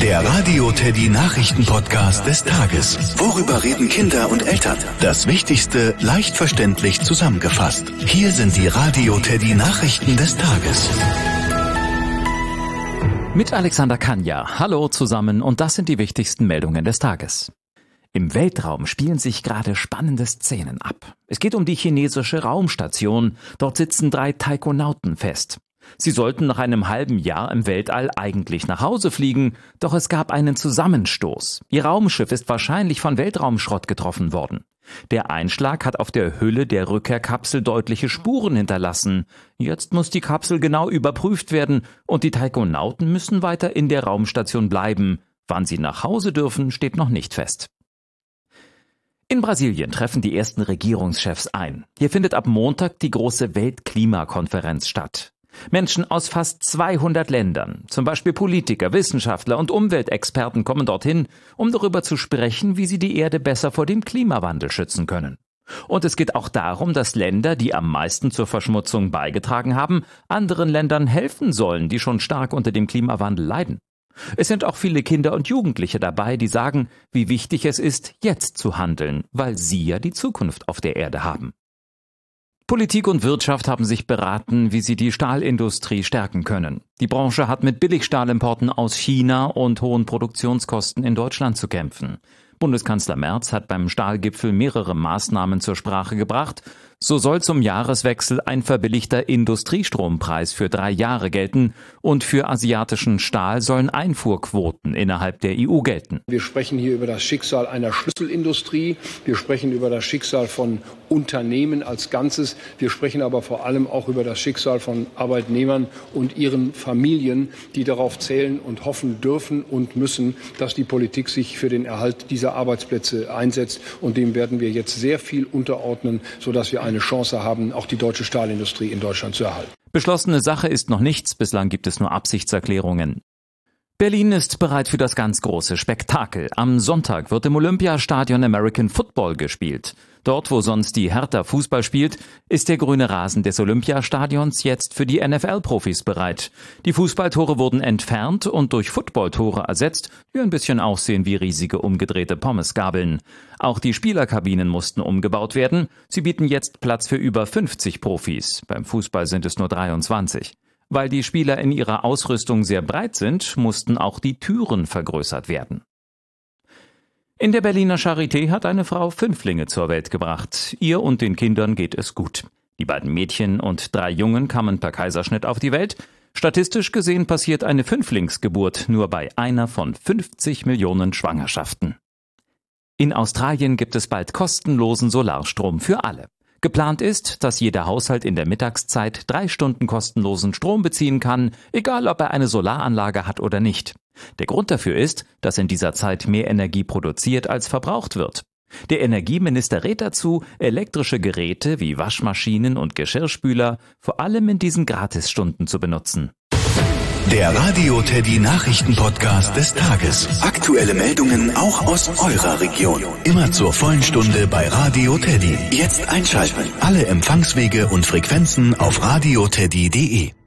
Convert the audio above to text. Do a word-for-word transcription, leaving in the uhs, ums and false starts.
Der Radio Teddy Nachrichten-Podcast des Tages. Worüber reden Kinder und Eltern? Das Wichtigste leicht verständlich zusammengefasst. Hier sind die Radio Teddy Nachrichten des Tages. Mit Alexander Kanja. Hallo zusammen und das sind die wichtigsten Meldungen des Tages. Im Weltraum spielen sich gerade spannende Szenen ab. Es geht um die chinesische Raumstation. Dort sitzen drei Taikonauten fest. Sie sollten nach einem halben Jahr im Weltall eigentlich nach Hause fliegen, doch es gab einen Zusammenstoß. Ihr Raumschiff ist wahrscheinlich von Weltraumschrott getroffen worden. Der Einschlag hat auf der Hülle der Rückkehrkapsel deutliche Spuren hinterlassen. Jetzt muss die Kapsel genau überprüft werden und die Taikonauten müssen weiter in der Raumstation bleiben. Wann sie nach Hause dürfen, steht noch nicht fest. In Brasilien treffen die ersten Regierungschefs ein. Hier findet ab Montag die große Weltklimakonferenz statt. Menschen aus fast zweihundert Ländern, zum Beispiel Politiker, Wissenschaftler und Umweltexperten kommen dorthin, um darüber zu sprechen, wie sie die Erde besser vor dem Klimawandel schützen können. Und es geht auch darum, dass Länder, die am meisten zur Verschmutzung beigetragen haben, anderen Ländern helfen sollen, die schon stark unter dem Klimawandel leiden. Es sind auch viele Kinder und Jugendliche dabei, die sagen, wie wichtig es ist, jetzt zu handeln, weil sie ja die Zukunft auf der Erde haben. Politik und Wirtschaft haben sich beraten, wie sie die Stahlindustrie stärken können. Die Branche hat mit Billigstahlimporten aus China und hohen Produktionskosten in Deutschland zu kämpfen. Bundeskanzler Merz hat beim Stahlgipfel mehrere Maßnahmen zur Sprache gebracht. So soll zum Jahreswechsel ein verbilligter Industriestrompreis für drei Jahre gelten und für asiatischen Stahl sollen Einfuhrquoten innerhalb der E U gelten. Wir sprechen hier über das Schicksal einer Schlüsselindustrie. Wir sprechen über das Schicksal von Unternehmen als Ganzes. Wir sprechen aber vor allem auch über das Schicksal von Arbeitnehmern und ihren Familien, die darauf zählen und hoffen dürfen und müssen, dass die Politik sich für den Erhalt dieser Arbeitsplätze einsetzt. Und dem werden wir jetzt sehr viel unterordnen, sodass wir eine Chance haben, auch die deutsche Stahlindustrie in Deutschland zu erhalten. Beschlossene Sache ist noch nichts, bislang gibt es nur Absichtserklärungen. Berlin ist bereit für das ganz große Spektakel. Am Sonntag wird im Olympiastadion American Football gespielt. Dort, wo sonst die Hertha Fußball spielt, ist der grüne Rasen des Olympiastadions jetzt für die N F L-Profis bereit. Die Fußballtore wurden entfernt und durch Footballtore ersetzt, die ein bisschen aussehen wie riesige umgedrehte Pommesgabeln. Auch die Spielerkabinen mussten umgebaut werden. Sie bieten jetzt Platz für über fünfzig Profis. Beim Fußball sind es nur dreiundzwanzig. Weil die Spieler in ihrer Ausrüstung sehr breit sind, mussten auch die Türen vergrößert werden. In der Berliner Charité hat eine Frau Fünflinge zur Welt gebracht. Ihr und den Kindern geht es gut. Die beiden Mädchen und drei Jungen kamen per Kaiserschnitt auf die Welt. Statistisch gesehen passiert eine Fünflingsgeburt nur bei einer von fünfzig Millionen Schwangerschaften. In Australien gibt es bald kostenlosen Solarstrom für alle. Geplant ist, dass jeder Haushalt in der Mittagszeit drei Stunden kostenlosen Strom beziehen kann, egal ob er eine Solaranlage hat oder nicht. Der Grund dafür ist, dass in dieser Zeit mehr Energie produziert als verbraucht wird. Der Energieminister rät dazu, elektrische Geräte wie Waschmaschinen und Geschirrspüler vor allem in diesen Gratisstunden zu benutzen. Der Radio Teddy Nachrichten-Podcast des Tages. Aktuelle Meldungen auch aus eurer Region. Immer zur vollen Stunde bei Radio Teddy. Jetzt einschalten. Alle Empfangswege und Frequenzen auf radioteddy punkt de.